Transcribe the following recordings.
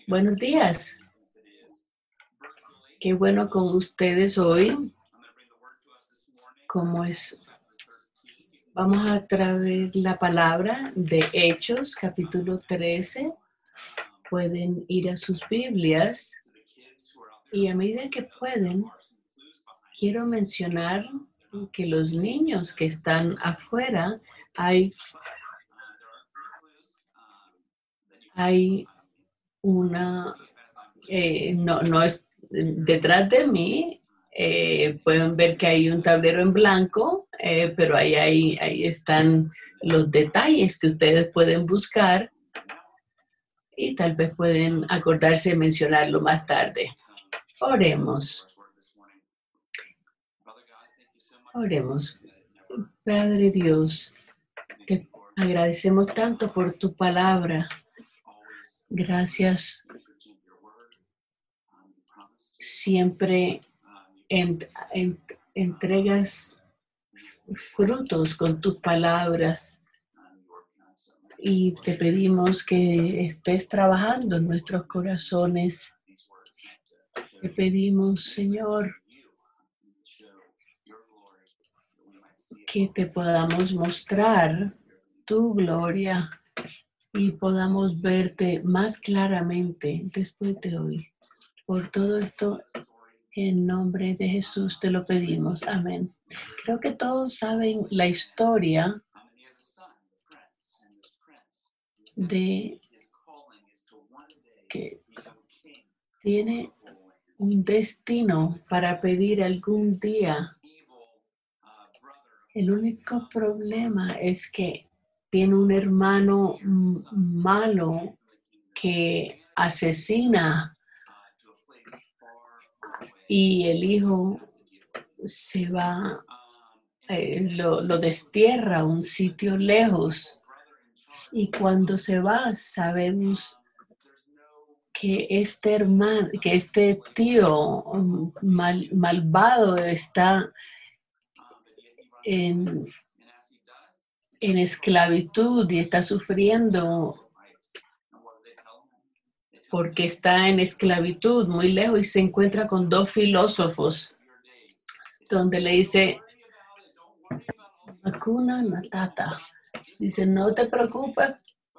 Buenos días. Qué bueno con ustedes hoy. ¿Cómo es? Vamos a traer la palabra de Hechos, capítulo 13. Pueden ir a sus Biblias y a medida que pueden, quiero mencionar que los niños que están afuera, hay una, no es detrás de mí. Pueden ver que hay un tablero en blanco, pero ahí están los detalles que ustedes pueden buscar y tal vez pueden acordarse de mencionarlo más tarde. Oremos. Oremos. Padre Dios, te agradecemos tanto por tu palabra. Gracias. Siempre entregas frutos con tus palabras y te pedimos que estés trabajando en nuestros corazones. Te pedimos, Señor, que te podamos mostrar tu gloria y podamos verte más claramente después de hoy. Por todo esto, en nombre de Jesús te lo pedimos. Amén. Creo que todos saben la historia de que tiene un destino para pedir algún día. El único problema es que tiene un hermano malo que asesina y el hijo se va, lo destierra a un sitio lejos. Y cuando se va, sabemos que este tío malvado está en esclavitud y está sufriendo porque está en esclavitud muy lejos y se encuentra con dos filósofos donde le dice Hakuna Matata. Dice, no te preocupes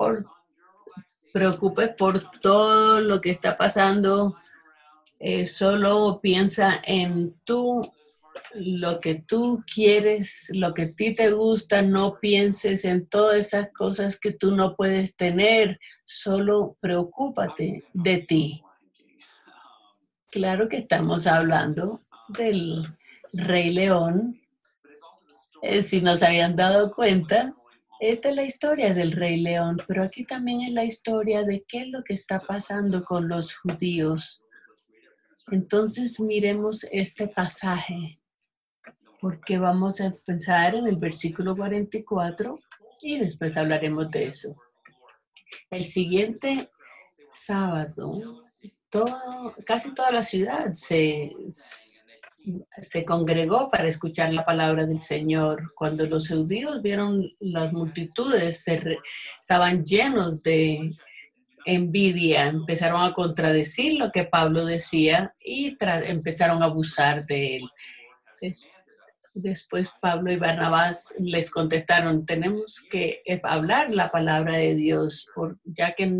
por todo lo que está pasando, solo piensa en lo que tú quieres, lo que a ti te gusta, no pienses en todas esas cosas que tú no puedes tener, solo preocúpate de ti. Claro que estamos hablando del Rey León. Si nos habían dado cuenta, esta es la historia del Rey León, pero aquí también es la historia de qué es lo que está pasando con los judíos. Entonces miremos este pasaje, porque vamos a pensar en el versículo 44 y después hablaremos de eso. El siguiente sábado, casi toda la ciudad se congregó para escuchar la palabra del Señor. Cuando los judíos vieron las multitudes, estaban llenos de envidia, empezaron a contradecir lo que Pablo decía y empezaron a abusar de él. Después Pablo y Barnabás les contestaron, tenemos que hablar la palabra de Dios, ya que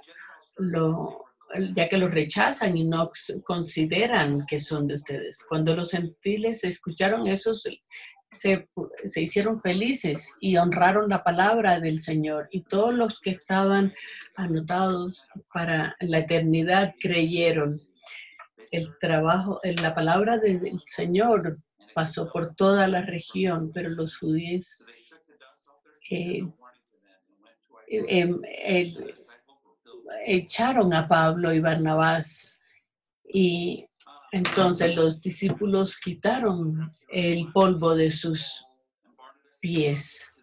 lo rechazan y no consideran que son de ustedes. Cuando los gentiles escucharon eso, se hicieron felices y honraron la palabra del Señor. Y todos los que estaban anotados para la eternidad creyeron. La palabra del Señor pasó por toda la región, pero los judíos echaron a Pablo y Barnabás y entonces los discípulos quitaron el polvo de sus pies.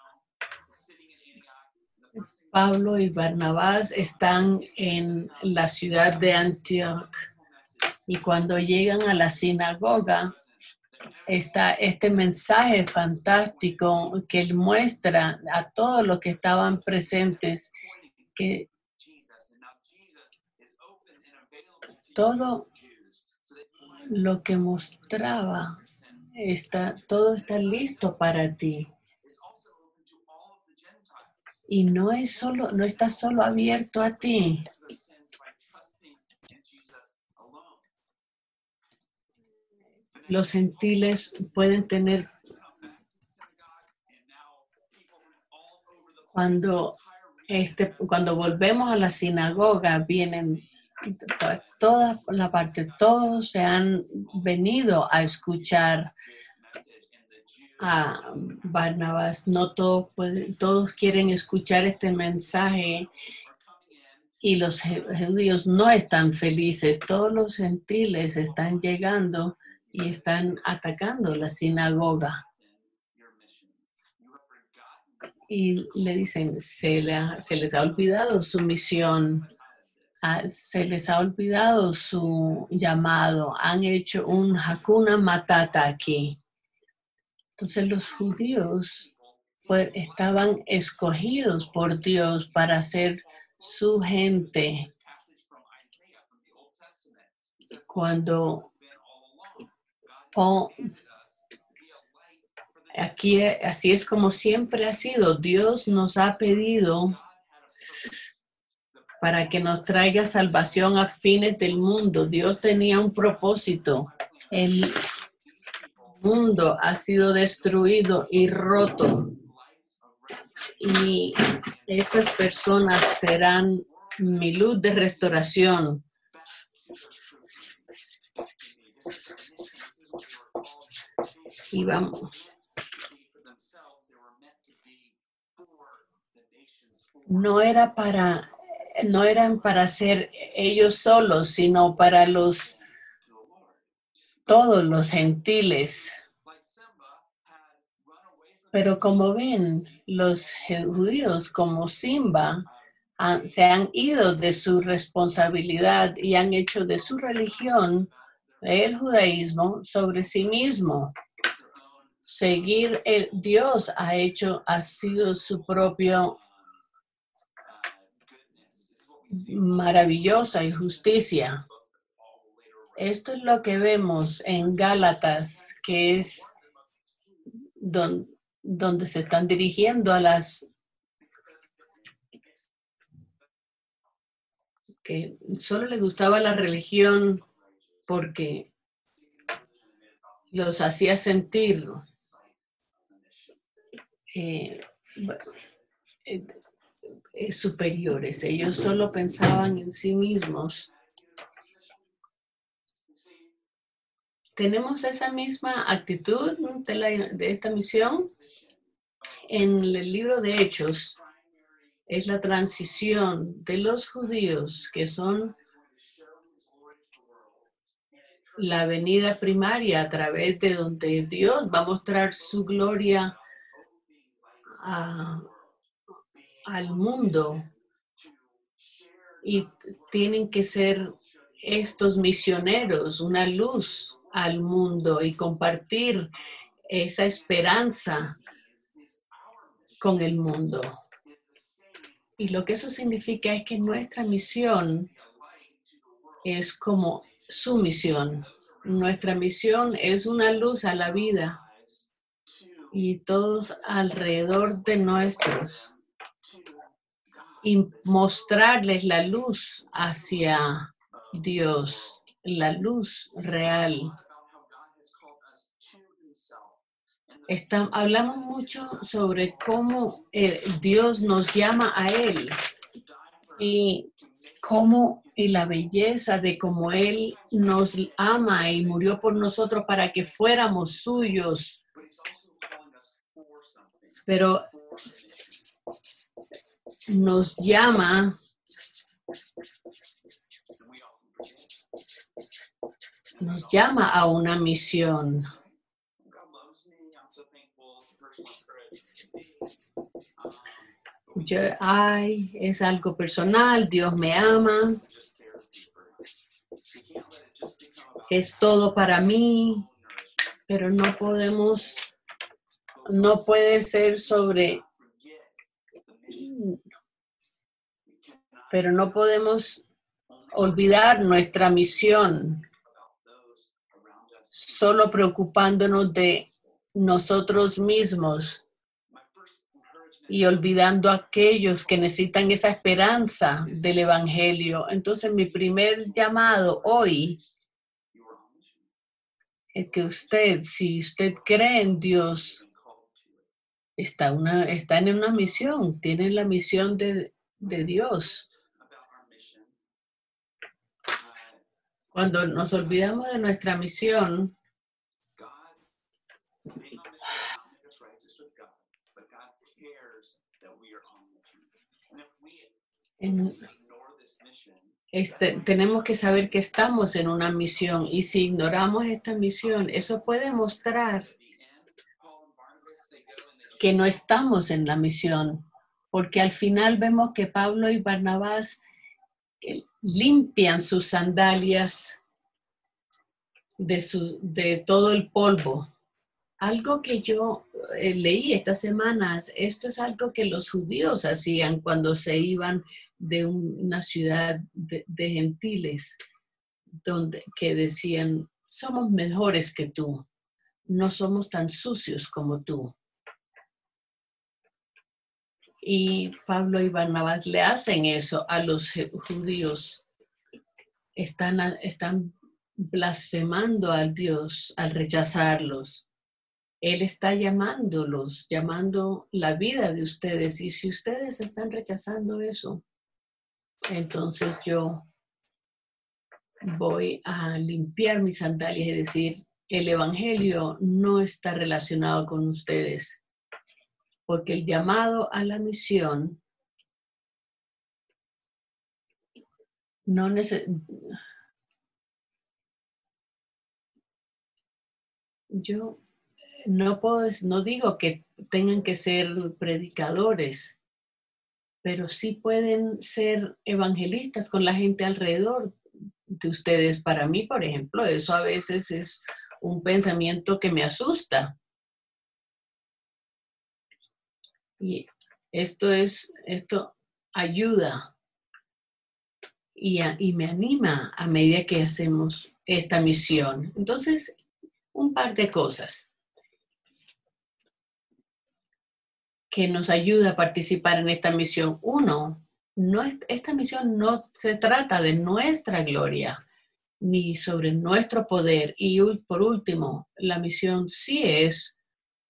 Pablo y Barnabás están en la ciudad de Antioquía y cuando llegan a la sinagoga está este mensaje fantástico que él muestra a todos los que estaban presentes que Todo lo que mostraba, todo está listo para ti. Y no está solo abierto a ti. Los gentiles pueden tener, cuando volvemos a la sinagoga, vienen toda la parte, todos se han venido a escuchar a Barnabas. No todos quieren escuchar este mensaje y los judíos no están felices. Todos los gentiles están llegando y están atacando la sinagoga. Y le dicen, se les ha olvidado su misión, se les ha olvidado su llamado, han hecho un Hakuna Matata aquí. Entonces los judíos estaban escogidos por Dios para ser su gente. Cuando aquí, así es como siempre ha sido. Dios nos ha pedido para que nos traiga salvación a fines del mundo. Dios tenía un propósito. El mundo ha sido destruido y roto. Y estas personas serán mi luz de restauración. Y vamos. No eran para ser ellos solos, sino para todos los gentiles. Pero como ven, los judíos como Simba se han ido de su responsabilidad y han hecho de su religión, el judaísmo, sobre sí mismo. Seguir Dios ha sido su propio maravillosa y justicia. Esto es lo que vemos en Gálatas, que es donde se están dirigiendo a las que solo les gustaba la religión porque los hacía sentir superiores. Ellos solo pensaban en sí mismos. ¿Tenemos esa misma actitud de esta misión? En el libro de Hechos es la transición de los judíos, que son la venida primaria a través de donde Dios va a mostrar su gloria al mundo. Y tienen que ser estos misioneros, una luz al mundo y compartir esa esperanza con el mundo. Y lo que eso significa es que nuestra misión es como su misión. Nuestra misión es una luz a la vida y todos alrededor de nosotros, y mostrarles la luz hacia Dios, la luz real. Hablamos mucho sobre cómo Dios nos llama a Él y la belleza de cómo Él nos ama y murió por nosotros para que fuéramos suyos. Pero nos llama a una misión. Es algo personal, Dios me ama, es todo para mí, pero no puede ser pero no podemos olvidar nuestra misión, solo preocupándonos de nosotros mismos y olvidando a aquellos que necesitan esa esperanza del Evangelio. Entonces, mi primer llamado hoy es que usted, si usted cree en Dios, está en una misión, tiene la misión de Dios. Cuando nos olvidamos de nuestra misión, tenemos que saber que estamos en una misión, y si ignoramos esta misión, eso puede mostrar que no estamos en la misión, porque al final vemos que Pablo y Barnabás limpian sus sandalias de todo el polvo. Algo que yo leí estas semanas, esto es algo que los judíos hacían cuando se iban de una ciudad de gentiles, que decían, somos mejores que tú, no somos tan sucios como tú. Y Pablo y Barnabás le hacen eso a los judíos. Están blasfemando al Dios al rechazarlos. Él está llamando la vida de ustedes. Y si ustedes están rechazando eso, entonces yo voy a limpiar mis sandalias y decir, el Evangelio no está relacionado con ustedes. Porque el llamado a la misión yo no digo que tengan que ser predicadores, pero sí pueden ser evangelistas con la gente alrededor de ustedes. Para mí, por ejemplo, eso a veces es un pensamiento que me asusta. Y esto ayuda y me anima a medida que hacemos esta misión. Entonces, un par de cosas que nos ayuda a participar en esta misión. Uno, esta misión no se trata de nuestra gloria ni sobre nuestro poder. Y por último, la misión sí es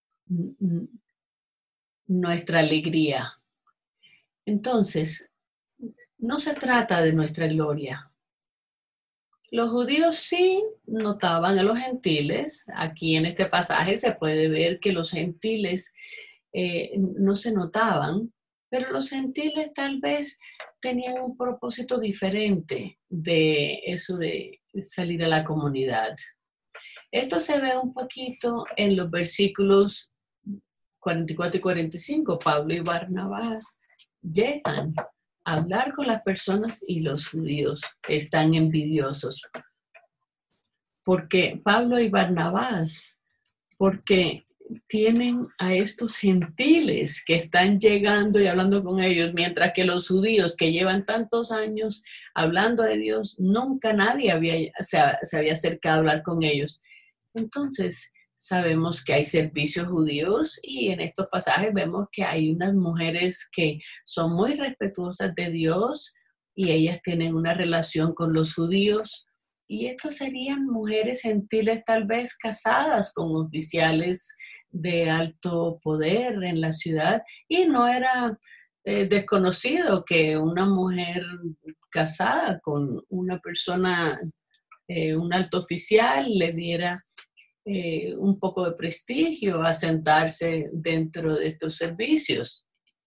nuestra alegría. Entonces, no se trata de nuestra gloria. Los judíos sí notaban a los gentiles. Aquí en este pasaje se puede ver que los gentiles no se notaban, pero los gentiles tal vez tenían un propósito diferente de eso de salir a la comunidad. Esto se ve un poquito en los versículos 44 y 45. Pablo y Barnabás llegan a hablar con las personas y los judíos están envidiosos. Porque Pablo y Barnabás, porque tienen a estos gentiles que están llegando y hablando con ellos, mientras que los judíos que llevan tantos años hablando de Dios, nunca nadie se había acercado a hablar con ellos. Entonces, sabemos que hay servicios judíos y en estos pasajes vemos que hay unas mujeres que son muy respetuosas de Dios y ellas tienen una relación con los judíos. Y estos serían mujeres gentiles tal vez casadas con oficiales de alto poder en la ciudad, y no era desconocido que una mujer casada con una persona, un alto oficial, le diera un poco de prestigio a sentarse dentro de estos servicios.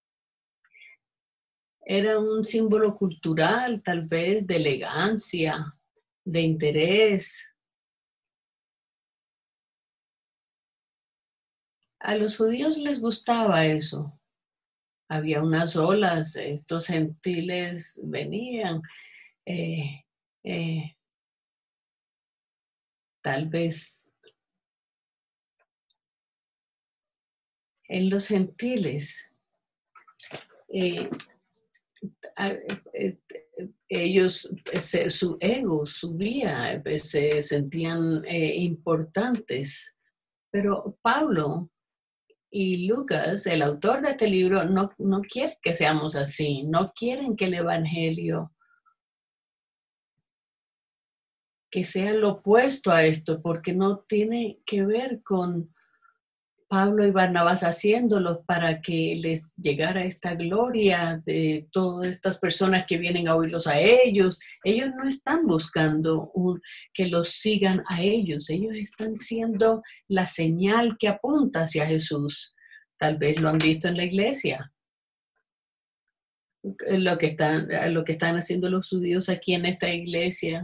Era un símbolo cultural, tal vez, de elegancia, de interés. A los judíos les gustaba eso. Había unas olas, estos gentiles venían, eh, eh, tal vez en los gentiles ellos, su ego subía, se sentían importantes. Pero Pablo y Lucas, el autor de este libro, no quieren que seamos así, no quieren que el evangelio que sea lo opuesto a esto, porque no tiene que ver con Pablo y Barnabas haciéndolo para que les llegara esta gloria de todas estas personas que vienen a oírlos a ellos. Ellos no están buscando que los sigan a ellos. Ellos están siendo la señal que apunta hacia Jesús. Tal vez lo han visto en la iglesia. Lo que están haciendo los judíos aquí en esta iglesia.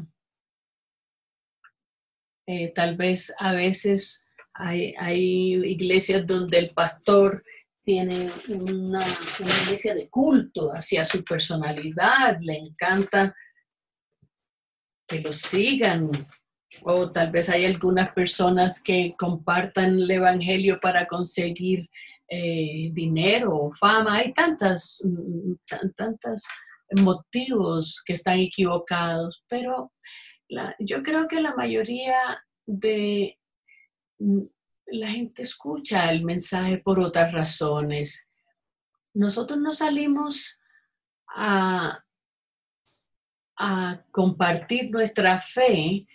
Tal vez a veces hay iglesias donde el pastor tiene una iglesia de culto hacia su personalidad, le encanta que lo sigan. O tal vez hay algunas personas que compartan el evangelio para conseguir dinero o fama. Hay tantos motivos que están equivocados, pero yo creo que la mayoría de la gente escucha el mensaje por otras razones. Nosotros no salimos a compartir nuestra fe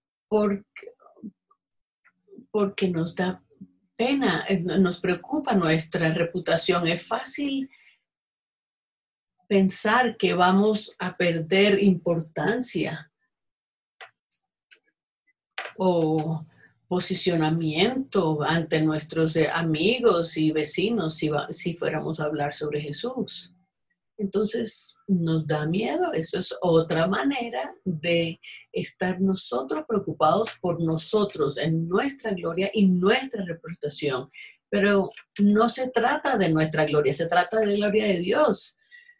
porque nos da pena, nos preocupa nuestra reputación. Es fácil pensar que vamos a perder importancia o posicionamiento ante nuestros amigos y vecinos si fuéramos a hablar sobre Jesús. Entonces nos da miedo. Eso es otra manera de estar nosotros preocupados por nosotros en nuestra gloria y nuestra reputación. Pero no se trata de nuestra gloria, se trata de la gloria de Dios.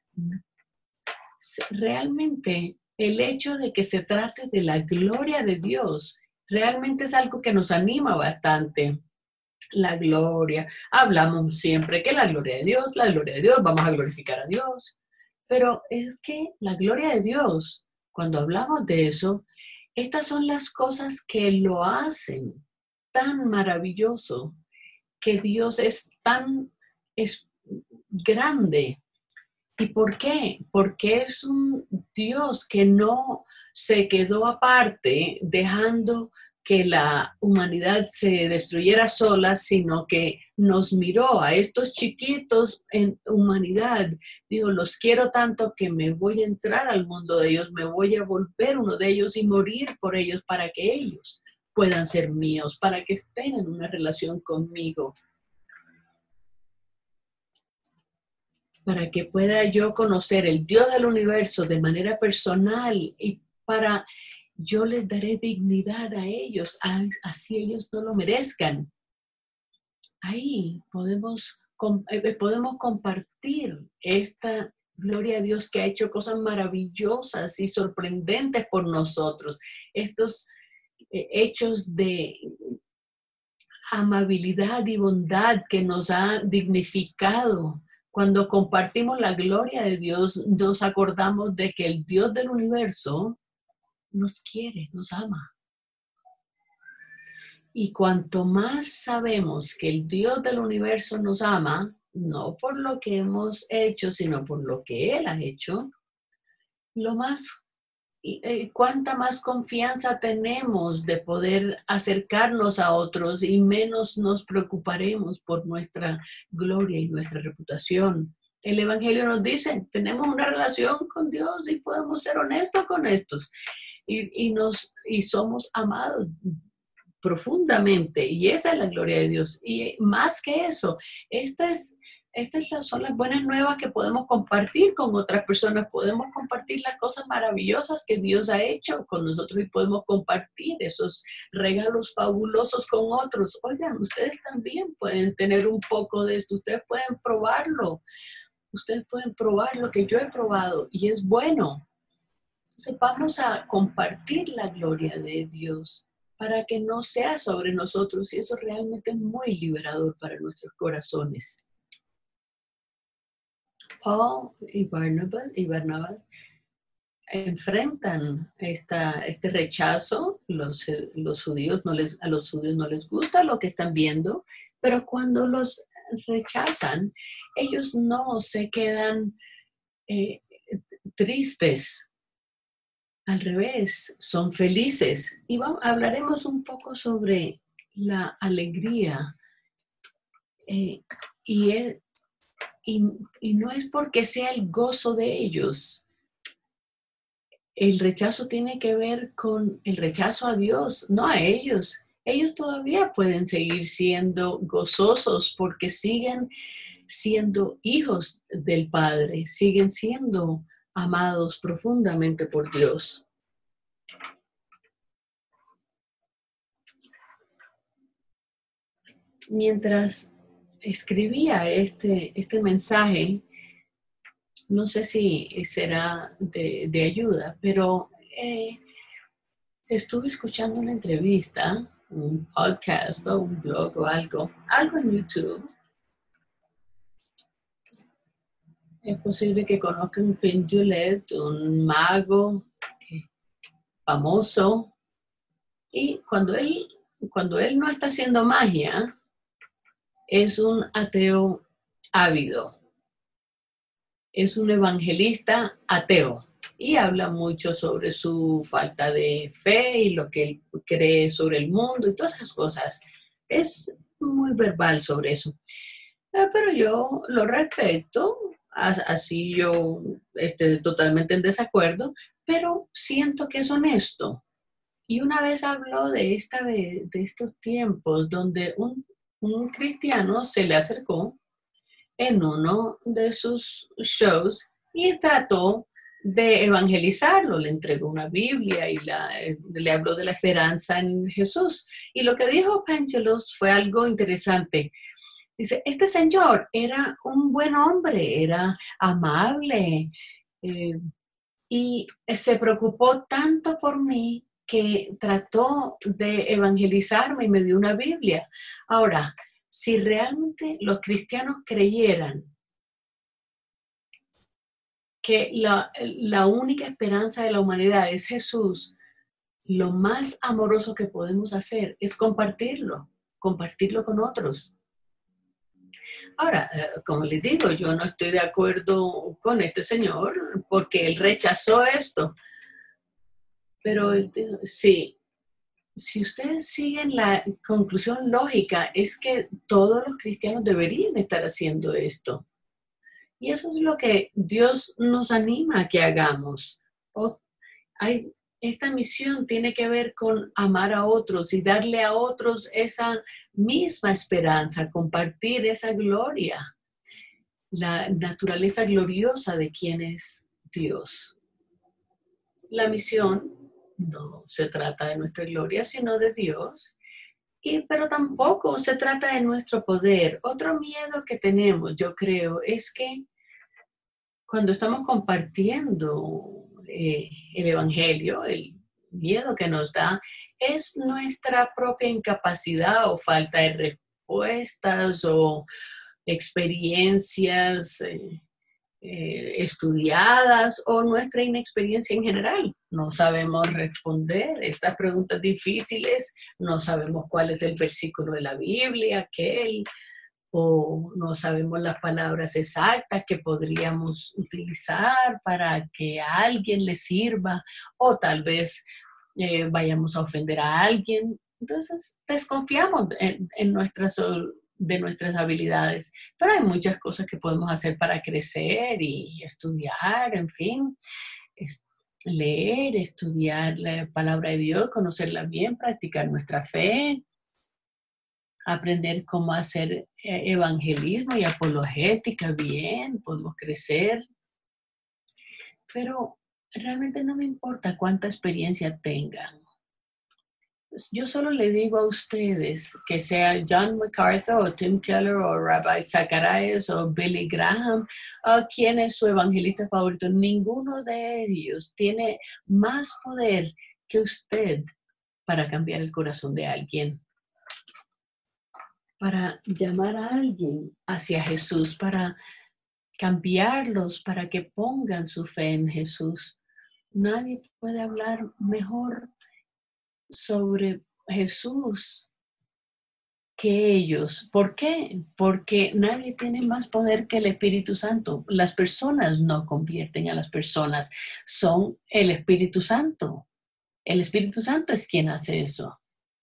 Realmente el hecho de que se trate de la gloria de Dios realmente es algo que nos anima bastante. La gloria, hablamos siempre que la gloria de Dios, vamos a glorificar a Dios, pero es que la gloria de Dios, cuando hablamos de eso, estas son las cosas que lo hacen tan maravilloso, que Dios es grande. ¿Y por qué? Porque es un Dios que no se quedó aparte dejando que la humanidad se destruyera sola, sino que nos miró a estos chiquitos en humanidad. Dijo, los quiero tanto que me voy a entrar al mundo de ellos, me voy a volver uno de ellos y morir por ellos para que ellos puedan ser míos, para que estén en una relación conmigo. Para que pueda yo conocer el Dios del universo de manera personal y yo les daré dignidad a ellos, así ellos no lo merezcan. Ahí podemos compartir esta gloria a Dios que ha hecho cosas maravillosas y sorprendentes por nosotros. Estos hechos de amabilidad y bondad que nos ha dignificado. Cuando compartimos la gloria de Dios, nos acordamos de que el Dios del universo nos quiere, nos ama. Y cuanto más sabemos que el Dios del universo nos ama, no por lo que hemos hecho, sino por lo que Él ha hecho, cuánta más confianza tenemos de poder acercarnos a otros y menos nos preocuparemos por nuestra gloria y nuestra reputación. El Evangelio nos dice, tenemos una relación con Dios y podemos ser honestos con estos. Y somos amados profundamente, y esa es la gloria de Dios. Y más que eso, estas son las buenas nuevas que podemos compartir con otras personas. Podemos compartir las cosas maravillosas que Dios ha hecho con nosotros y podemos compartir esos regalos fabulosos con otros. Oigan, ustedes también pueden tener un poco de esto, ustedes pueden probarlo, ustedes pueden probar lo que yo he probado y es bueno. Entonces vamos a compartir la gloria de Dios para que no sea sobre nosotros, y eso realmente es muy liberador para nuestros corazones. Paul y Barnabas enfrentan este rechazo. Los judíos a los judíos no les gusta lo que están viendo, pero cuando los rechazan, ellos no se quedan eh, tristes. Al revés, son felices. Y hablaremos un poco sobre la alegría. eh, y, el- y no es porque sea el gozo de ellos. El rechazo tiene que ver con el rechazo a Dios, no a ellos. Ellos todavía pueden seguir siendo gozosos porque siguen siendo hijos del Padre, siguen siendo amados profundamente por Dios. Mientras escribía este mensaje, no sé si será de ayuda, pero estuve escuchando una entrevista, un podcast o un blog o algo en YouTube. Es posible que conozcan Penn Jillette, un mago famoso, y cuando él no está haciendo magia, es un ateo ávido, es un evangelista ateo y habla mucho sobre su falta de fe y lo que él cree sobre el mundo y todas esas cosas. Es muy verbal sobre eso. Pero yo lo respeto, así yo esté totalmente en desacuerdo, pero siento que es honesto. Y una vez habló de estos tiempos donde un cristiano se le acercó en uno de sus shows y trató de evangelizarlo, le entregó una Biblia y le habló de la esperanza en Jesús. Y lo que dijo Pangelos fue algo interesante. Dice, este señor era un buen hombre, era amable eh, y se preocupó tanto por mí que trató de evangelizarme y me dio una Biblia. Ahora, si realmente los cristianos creyeran que la única esperanza de la humanidad es Jesús, lo más amoroso que podemos hacer es compartirlo con otros. Ahora, como les digo, yo no estoy de acuerdo con este señor porque él rechazó esto, pero sí, si ustedes siguen la conclusión lógica, es que todos los cristianos deberían estar haciendo esto. Y eso es lo que Dios nos anima a que hagamos. O hay, esta misión tiene que ver con amar a otros y darle a otros esa misma esperanza, compartir esa gloria, la naturaleza gloriosa de quién es Dios. La misión no se trata de nuestra gloria, sino de Dios. Pero tampoco se trata de nuestro poder. Otro miedo que tenemos, yo creo, es que cuando estamos compartiendo el Evangelio, el miedo que nos da es nuestra propia incapacidad o falta de respuestas o experiencias estudiadas o nuestra inexperiencia en general. No sabemos responder estas preguntas difíciles, no sabemos cuál es el versículo de la Biblia, aquel, o no sabemos las palabras exactas que podríamos utilizar para que a alguien le sirva, o tal vez vayamos a ofender a alguien. Entonces, desconfiamos de nuestras habilidades, pero hay muchas cosas que podemos hacer para crecer y estudiar, en fin, leer, estudiar la palabra de Dios, conocerla bien, practicar nuestra fe, aprender cómo hacer evangelismo y apologética bien, podemos crecer, pero realmente no me importa cuánta experiencia tengan. Yo solo le digo a ustedes, que sea John MacArthur o Tim Keller o Rabbi Zacharias o Billy Graham, o quién es su evangelista favorito, ninguno de ellos tiene más poder que usted para cambiar el corazón de alguien, para llamar a alguien hacia Jesús, para cambiarlos para que pongan su fe en Jesús. Nadie puede hablar mejor sobre Jesús que ellos. ¿Por qué? Porque nadie tiene más poder que el Espíritu Santo. Las personas no convierten a las personas, son el Espíritu Santo. El Espíritu Santo es quien hace eso.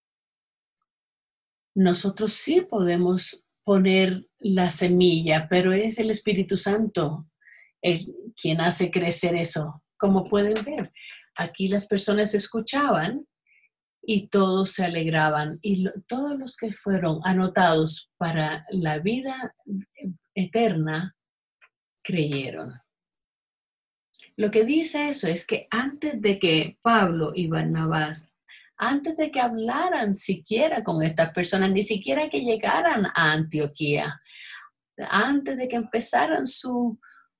Nosotros sí podemos poner la semilla, pero es el Espíritu Santo quien hace crecer eso. Como pueden ver, aquí las personas escuchaban y todos se alegraban. Y todos los que fueron anotados para la vida eterna creyeron. Lo que dice eso es que antes de que Pablo y Barnabás, antes de que hablaran siquiera con estas personas, ni siquiera que llegaran a Antioquía, antes de que empezaran su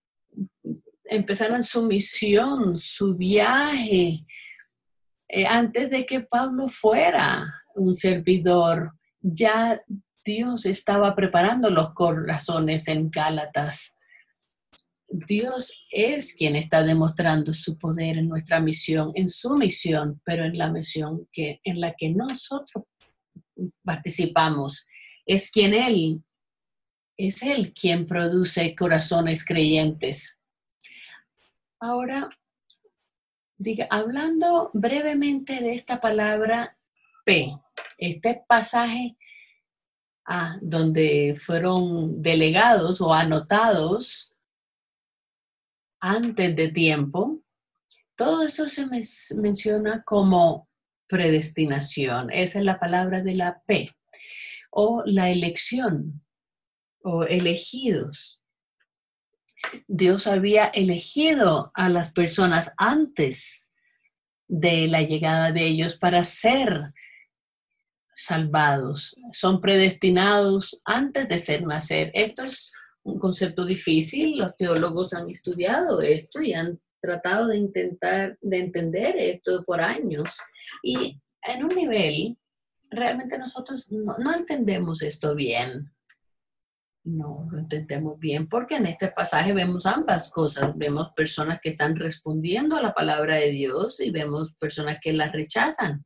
misión, su viaje, antes de que Pablo fuera un servidor, ya Dios estaba preparando los corazones en Gálatas. Dios es quien está demostrando su poder en nuestra misión, en su misión, pero en la misión en la que nosotros participamos. Es Él quien produce corazones creyentes. Ahora, hablando brevemente de esta palabra P, este pasaje donde fueron delegados o anotados antes de tiempo, todo eso se menciona como predestinación. Esa es la palabra de la P, o la elección, o elegidos. Dios había elegido a las personas antes de la llegada de ellos para ser salvados. Son predestinados antes de nacer. Esto es un concepto difícil. Los teólogos han estudiado esto y han tratado de entender esto por años. Y en un nivel, realmente nosotros no entendemos esto bien. No lo entendemos bien porque en este pasaje vemos ambas cosas. Vemos personas que están respondiendo a la palabra de Dios y vemos personas que la rechazan.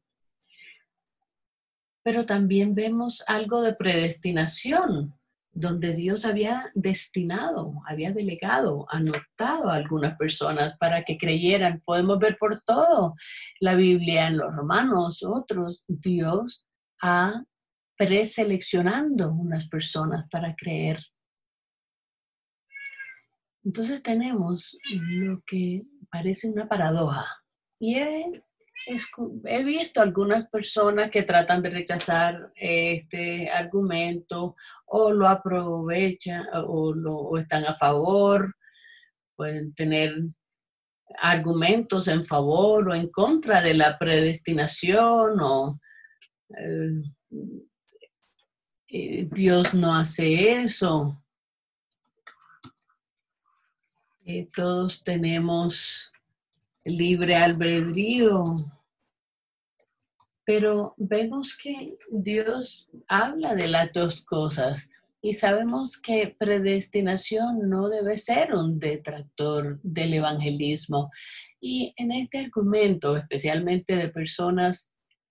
Pero también vemos algo de predestinación, donde Dios había destinado, había delegado, anotado a algunas personas para que creyeran. Podemos ver por todo la Biblia, en los Romanos, otros, Dios ha preseleccionando unas personas para creer. Entonces tenemos lo que parece una paradoja. Y he visto algunas personas que tratan de rechazar este argumento o lo aprovechan o están a favor, pueden tener argumentos en favor o en contra de la predestinación o Dios no hace eso. Todos tenemos libre albedrío, pero vemos que Dios habla de las dos cosas y sabemos que predestinación no debe ser un detractor del evangelismo. Y en este argumento, especialmente de personas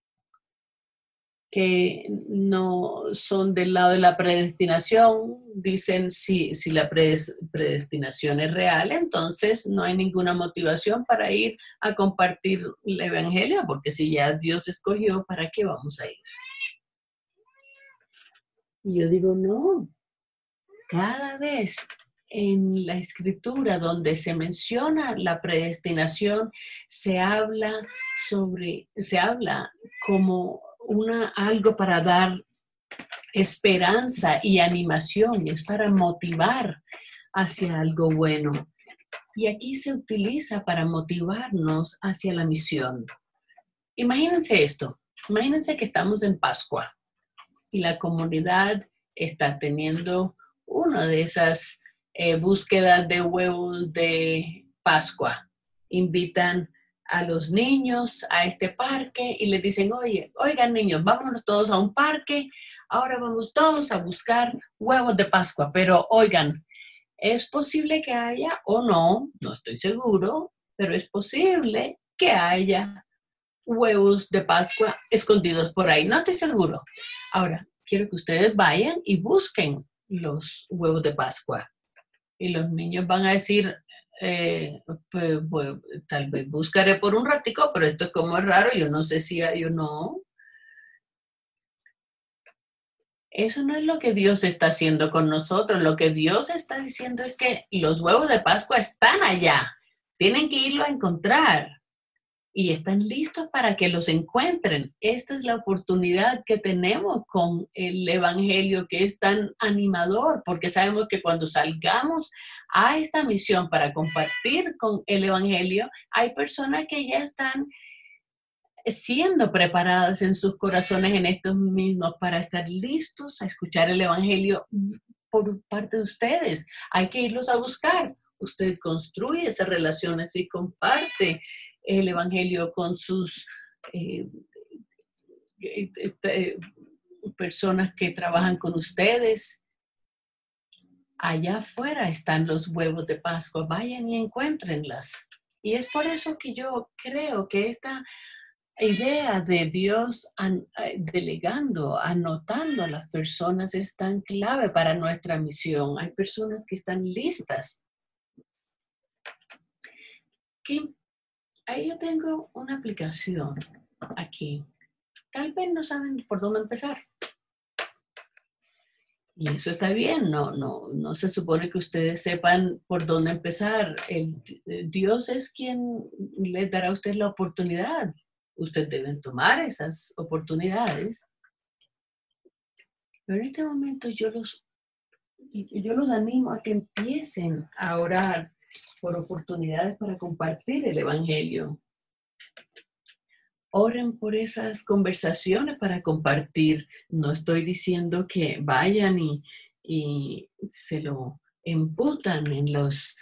que no son del lado de la predestinación, dicen si la predestinación es real, entonces no hay ninguna motivación para ir a compartir el evangelio, porque si ya Dios escogió, ¿para qué vamos a ir? Y yo digo, no, cada vez en la escritura donde se menciona la predestinación, se habla como algo para dar esperanza y animación, es para motivar hacia algo bueno. Y aquí se utiliza para motivarnos hacia la misión. Imagínense esto, imagínense que estamos en Pascua y la comunidad está teniendo una de esas búsquedas de huevos de Pascua. Invitan a los niños a este parque y les dicen, oigan niños, vámonos todos a un parque, ahora vamos todos a buscar huevos de Pascua, pero oigan, Es posible que haya o no, no estoy seguro, pero es posible que haya huevos de Pascua escondidos por ahí. No estoy seguro. Ahora, quiero que ustedes vayan y busquen los huevos de Pascua. Y los niños van a decir, pues, bueno, tal vez buscaré por un ratico, pero esto es como es raro, yo no sé si hay o no. Eso no es lo que Dios está haciendo con nosotros. Lo que Dios está diciendo es que los huevos de Pascua están allá. Tienen que irlo a encontrar y están listos para que los encuentren. Esta es la oportunidad que tenemos con el Evangelio, que es tan animador, porque sabemos que cuando salgamos a esta misión para compartir con el Evangelio, hay personas que ya están siendo preparadas en sus corazones en estos mismos para estar listos a escuchar el Evangelio por parte de ustedes. Hay que irlos a buscar. Usted construye esas relaciones y comparte el Evangelio con sus personas que trabajan con ustedes. Allá afuera están los huevos de Pascua. Vayan y encuéntrenlas. Y es por eso que yo creo que esta idea de Dios delegando, anotando a las personas es tan clave para nuestra misión. Hay personas que están listas. Ahí yo tengo una aplicación aquí. Tal vez no saben por dónde empezar. Y eso está bien, no se supone que ustedes sepan por dónde empezar. Dios es quien les dará a usted la oportunidad. Ustedes deben tomar esas oportunidades. Pero en este momento yo los animo a que empiecen a orar por oportunidades para compartir el Evangelio. Oren por esas conversaciones para compartir. No estoy diciendo que vayan y se lo embutan en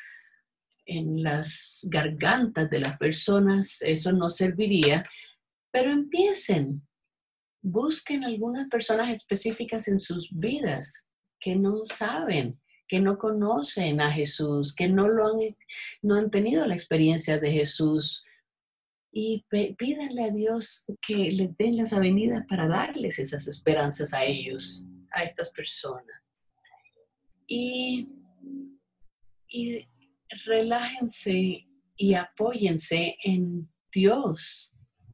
las gargantas de las personas. Eso no serviría. Pero empiecen. Busquen algunas personas específicas en sus vidas que no saben, que no conocen a Jesús, que no han tenido la experiencia de Jesús. Y pídanle a Dios que les den las avenidas para darles esas esperanzas a ellos, a estas personas. Y relájense y apóyense en Dios.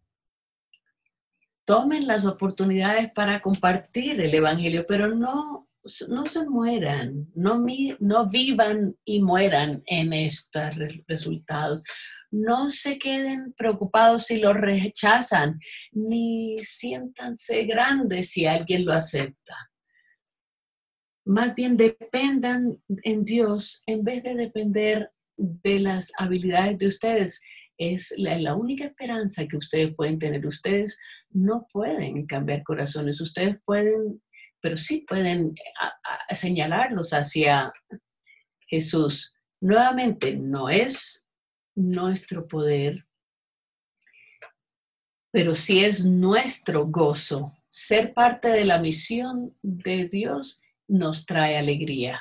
Tomen las oportunidades para compartir el Evangelio, pero no se mueran, no vivan y mueran en estos resultados. No se queden preocupados si lo rechazan, ni siéntanse grandes si alguien lo acepta. Más bien dependan en Dios en vez de depender de las habilidades de ustedes. Es la única esperanza que ustedes pueden tener. Ustedes no pueden cambiar corazones. Ustedes pueden, pero sí pueden señalarlos hacia Jesús. Nuevamente, no es nuestro poder, pero sí es nuestro gozo. Ser parte de la misión de Dios nos trae alegría.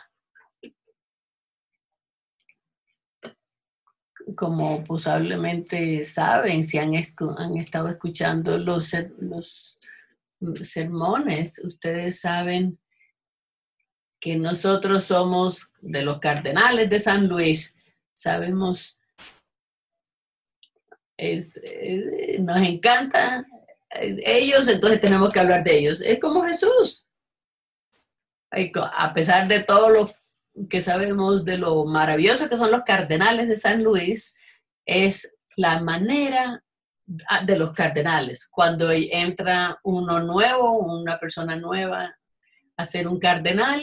Como posiblemente saben, si han estado escuchando los sermones, ustedes saben que nosotros somos de los Cardenales de San Luis. Sabemos, nos encanta ellos, entonces tenemos que hablar de ellos. Es como Jesús. A pesar de todo lo que sabemos de lo maravilloso que son los Cardenales de San Luis, es la manera de los cardenales. Cuando entra uno nuevo, una persona nueva a ser un cardenal,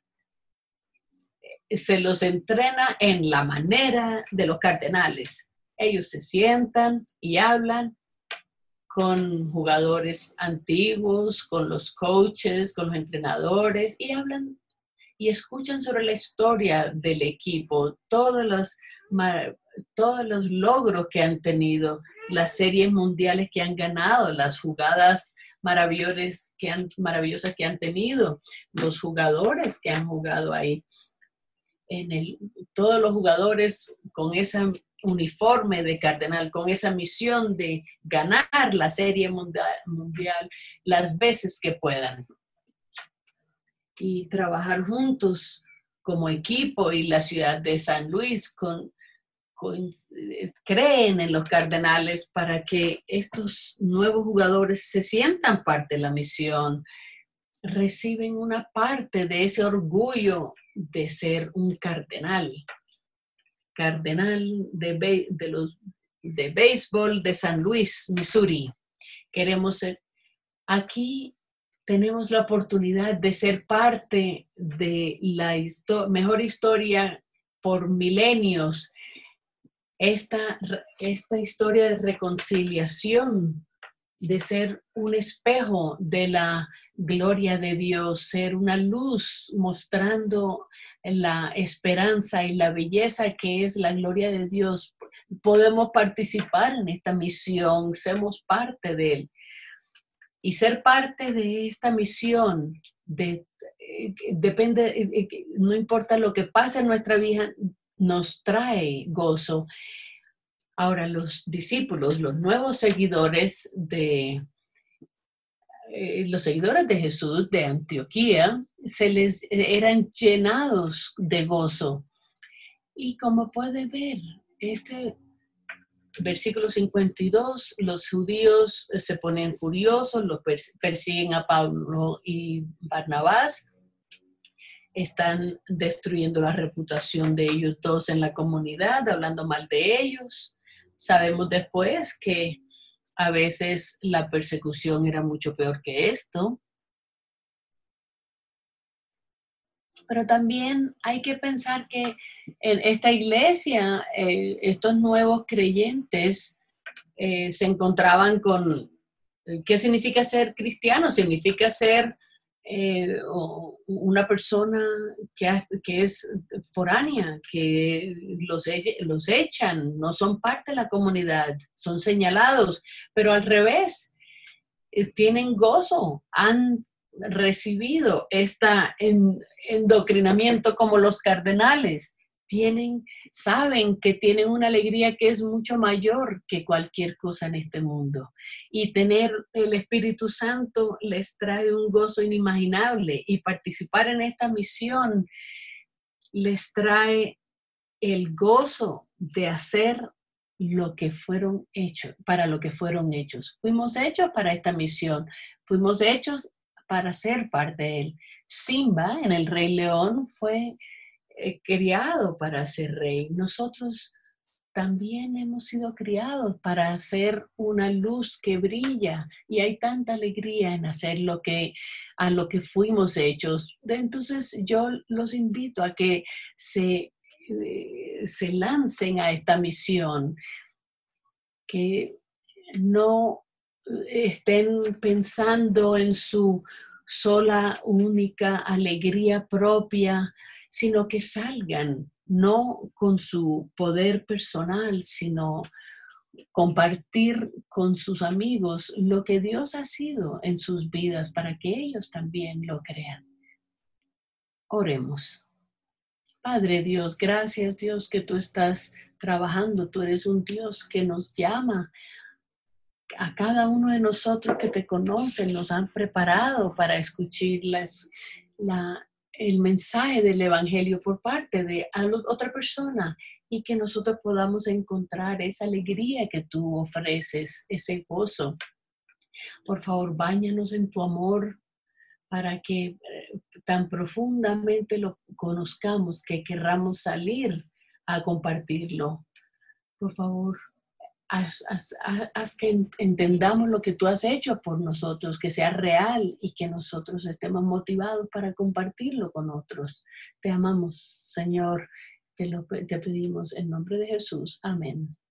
se los entrena en la manera de los cardenales. Ellos se sientan y hablan con jugadores antiguos, con los coaches, con los entrenadores, y hablan y escuchan sobre la historia del equipo, todos los logros que han tenido, las series mundiales que han ganado, las jugadas maravillosas que han tenido, los jugadores que han jugado ahí. todos los jugadores con ese uniforme de cardenal, con esa misión de ganar la serie mundial las veces que puedan. Y trabajar juntos como equipo, y la ciudad de San Luis creen en los Cardenales para que estos nuevos jugadores se sientan parte de la misión, reciben una parte de ese orgullo de ser un cardenal de béisbol de San Luis, Missouri. Queremos ser, aquí tenemos la oportunidad de ser parte de la mejor historia por milenios. Esta historia de reconciliación, de ser un espejo de la gloria de Dios, ser una luz mostrando la esperanza y la belleza que es la gloria de Dios. Podemos participar en esta misión, somos parte de él. Y ser parte de esta misión, depende, no importa lo que pase en nuestra vida, nos trae gozo. Ahora, los discípulos, los nuevos seguidores los seguidores de Jesús de Antioquía, eran llenados de gozo. Y como puede ver, versículo 52, los judíos se ponen furiosos, los persiguen a Pablo y Barnabás, están destruyendo la reputación de ellos dos en la comunidad, hablando mal de ellos. Sabemos después que a veces la persecución era mucho peor que esto. Pero también hay que pensar que en esta iglesia, estos nuevos creyentes se encontraban con, ¿qué significa ser cristiano? Significa ser una persona que es foránea, que los echan, no son parte de la comunidad, son señalados, pero al revés, tienen gozo, han recibido este endoctrinamiento como los cardenales, saben que tienen una alegría que es mucho mayor que cualquier cosa en este mundo. Y tener el Espíritu Santo les trae un gozo inimaginable, y participar en esta misión les trae el gozo de hacer lo que fueron hechos, para lo que fueron hechos. Fuimos hechos para esta misión, fuimos hechos para ser parte de él. Simba, en el Rey León, fue criado para ser rey. Nosotros también hemos sido criados para ser una luz que brilla, y hay tanta alegría en hacer a lo que fuimos hechos. Entonces yo los invito a que se lancen a esta misión, que no estén pensando en su sola, única alegría propia, sino que salgan, no con su poder personal, sino compartir con sus amigos lo que Dios ha sido en sus vidas, para que ellos también lo crean. Oremos. Padre Dios, gracias Dios que tú estás trabajando. Tú eres un Dios que nos llama a cada uno de nosotros que te conocen, nos han preparado para escuchar el mensaje del Evangelio por parte de otra persona, y que nosotros podamos encontrar esa alegría que tú ofreces, ese gozo. Por favor, báñanos en tu amor para que tan profundamente lo conozcamos que querramos salir a compartirlo. Por favor, haz que entendamos lo que tú has hecho por nosotros, que sea real, y que nosotros estemos motivados para compartirlo con otros. Te amamos, Señor. Te pedimos en nombre de Jesús. Amén.